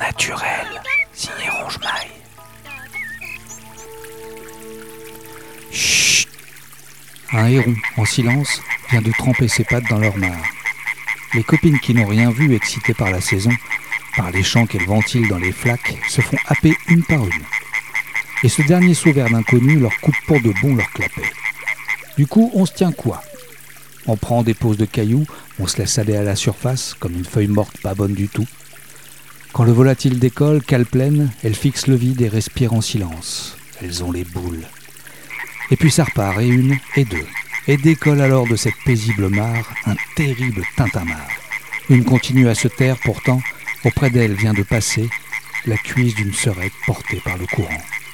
naturel, signé Ronge-Maille. Chut! Un héron, en silence, vient de tremper ses pattes dans leur mare. Les copines qui n'ont rien vu, excitées par la saison, par les chants qu'elles ventilent dans les flaques, se font happer une par une. Et ce dernier saut vers l'inconnu leur coupe pour de bon leur clapet. Du coup, on se tient quoi? On prend des pauses de cailloux, on se laisse aller à la surface, comme une feuille morte pas bonne du tout. Quand le volatile décolle, cale pleine, elles fixent le vide et respirent en silence. Elles ont les boules. Et puis ça repart, et une, et deux. Et décolle alors de cette paisible mare un terrible tintamarre. Une continue à se taire, pourtant, auprès d'elle vient de passer la cuisse d'une serette portée par le courant.